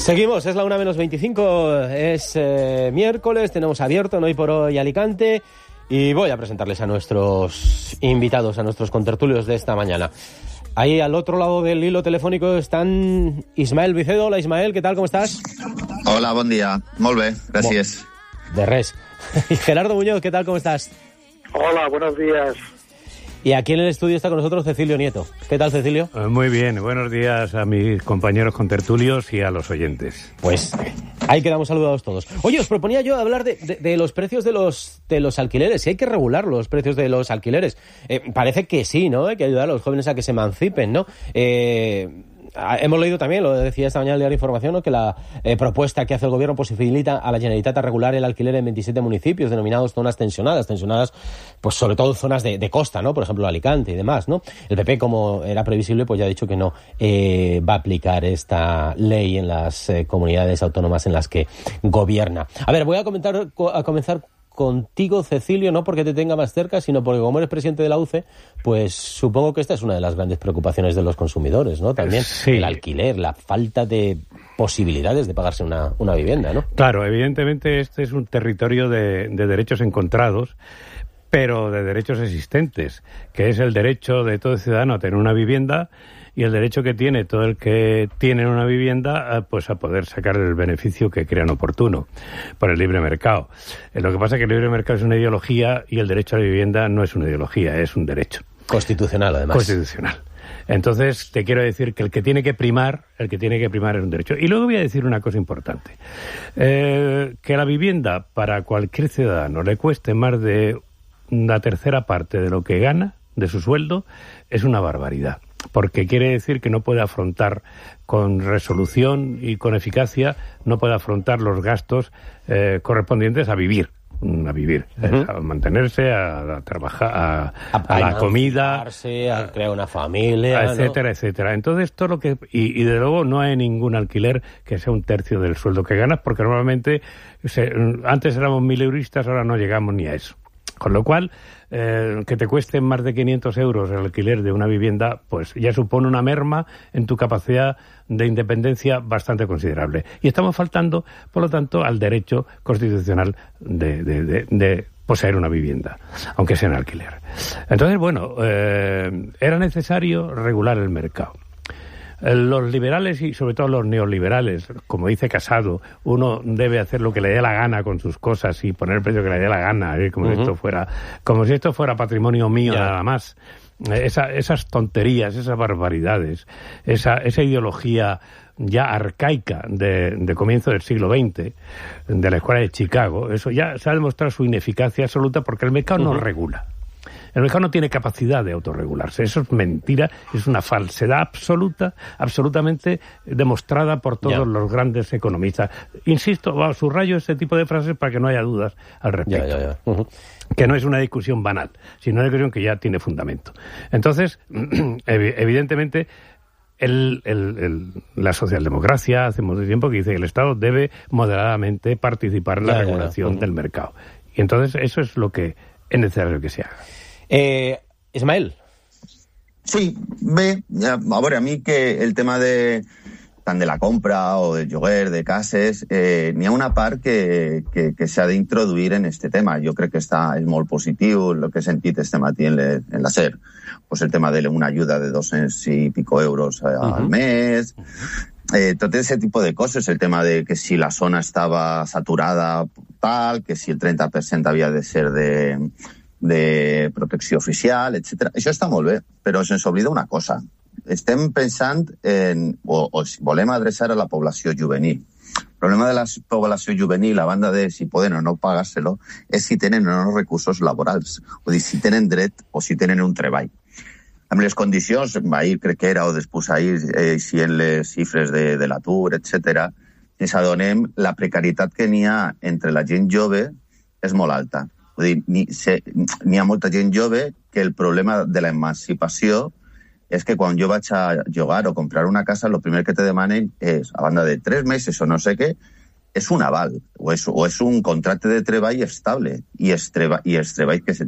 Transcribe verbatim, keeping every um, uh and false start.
Seguimos, es la una menos veinticinco, es eh, miércoles, tenemos abierto no hoy por hoy Alicante y voy a presentarles a nuestros invitados, a nuestros contertulios de esta mañana. Ahí al otro lado del hilo telefónico están Ismael Vicedo. Hola Ismael, ¿qué tal? ¿Cómo estás? Hola, buen día. Molt bé, gracias. De res. Y Gerardo Muñoz, ¿qué tal? ¿Cómo estás? Hola, buenos días. Y aquí en el estudio está con nosotros Cecilio Nieto. ¿Qué tal, Cecilio? Muy bien, buenos días a mis compañeros contertulios y a los oyentes. Pues ahí quedamos saludados todos. Oye, os proponía yo hablar de, de, de los precios de los de los alquileres, si hay que regular los precios de los alquileres. Eh, parece que sí, ¿no? Hay que ayudar a los jóvenes a que se emancipen, ¿no? Eh... Hemos leído también, lo decía esta mañana el Diario de Información, ¿no? que la eh, propuesta que hace el gobierno posibilita a la Generalitat a regular el alquiler en veintisiete municipios denominados zonas tensionadas, tensionadas pues sobre todo zonas de, de costa, ¿no? Por ejemplo Alicante y demás, ¿no? El P P, como era previsible, pues ya ha dicho que no eh, va a aplicar esta ley en las eh, comunidades autónomas en las que gobierna. A ver, voy a comentar a comenzar contigo, Cecilio, no porque te tenga más cerca, sino porque como eres presidente de la U C E, pues supongo que esta es una de las grandes preocupaciones de los consumidores, ¿no? También sí. El alquiler, la falta de posibilidades de pagarse una, una vivienda, ¿no? Claro, evidentemente este es un territorio de, de derechos encontrados, pero de derechos existentes, que es el derecho de todo ciudadano a tener una vivienda y el derecho que tiene todo el que tiene una vivienda pues a poder sacar el beneficio que crean oportuno por el libre mercado. Lo que pasa es que el libre mercado es una ideología y el derecho a la vivienda no es una ideología, es un derecho. Constitucional, además. Constitucional. Entonces, te quiero decir que el que tiene que primar, el que tiene que primar es un derecho. Y luego voy a decir una cosa importante. Eh, que la vivienda para cualquier ciudadano le cueste más de la tercera parte de lo que gana, de su sueldo, es una barbaridad. Porque quiere decir que no puede afrontar con resolución y con eficacia, no puede afrontar los gastos eh, correspondientes a vivir, a vivir, uh-huh. a mantenerse, a, a trabajar, a, a, a la comida, a crear una familia, etcétera, ¿no? etcétera. Entonces, todo lo que y, y de luego no hay ningún alquiler que sea un tercio del sueldo que ganas, porque normalmente se, antes éramos mil euristas, ahora no llegamos ni a eso. Con lo cual, eh, que te cueste más de quinientos euros el alquiler de una vivienda, pues ya supone una merma en tu capacidad de independencia bastante considerable. Y estamos faltando, por lo tanto, al derecho constitucional de, de, de, de poseer una vivienda, aunque sea en alquiler. Entonces, bueno, eh, era necesario regular el mercado. Los liberales y sobre todo los neoliberales, como dice Casado, uno debe hacer lo que le dé la gana con sus cosas y poner el precio que le dé la gana, ¿eh? como uh-huh. si esto fuera, como si esto fuera patrimonio mío yeah. nada más. Esa, esas tonterías, esas barbaridades, esa, esa ideología ya arcaica de, de comienzo del siglo veinte, de la escuela de Chicago, eso ya se ha demostrado su ineficacia absoluta porque el mercado uh-huh. no regula. El mercado no tiene capacidad de autorregularse. Eso es mentira, es una falsedad absoluta, absolutamente demostrada por todos yeah. los grandes economistas. Insisto, subrayo ese tipo de frases para que no haya dudas al respecto. Yeah, yeah, yeah. Uh-huh. Que no es una discusión banal, sino una discusión que ya tiene fundamento. Entonces, evidentemente, el, el, el, la socialdemocracia hace mucho tiempo que dice que el Estado debe moderadamente participar en la yeah, regulación yeah, yeah. Uh-huh. del mercado. Y entonces eso es lo que es necesario que se haga. Eh, Ismael. Sí, bé, a veure, a mi que el tema de tant de la compra o del lloguer de cases, eh, n'hi ha una part que, que, que s'ha d'introduir en este tema. Jo crec que està, és molt positiu el que he sentit este matí en, le, en la SER. Pues el tema de una ayuda de doscientos y pico euros al uh-huh. mes, eh, tot ese tipo de coses, el tema de que si la zona estava saturada tal, que si el trenta per cent havia de ser de... de protecció oficial, etcètera. Això està molt bé, però se'ns oblida una cosa. Estem pensant en, o, o si volem adreçar a la població juvenil. El problema de la població juvenil, a banda de si poden o no pagar-se-lo, és si tenen o no recursos laborals, o dir, si tenen dret o si tenen un treball. Amb les condicions, ahir crec que era, o després ahir, eh, si en les xifres de, de l'atur, etcètera, ens adonem la precarietat que n'hi ha entre la gent jove és molt alta. Vull dir, n'hi, se, n'hi ha molta gent jove que el problema de la emancipació és que quan jo vaig a llogar o comprar una casa, el primer que te demanen és, a banda de tres mesos o no sé què, és un aval, o és, o és un contracte de treball estable, i els, treba, i els treballs que se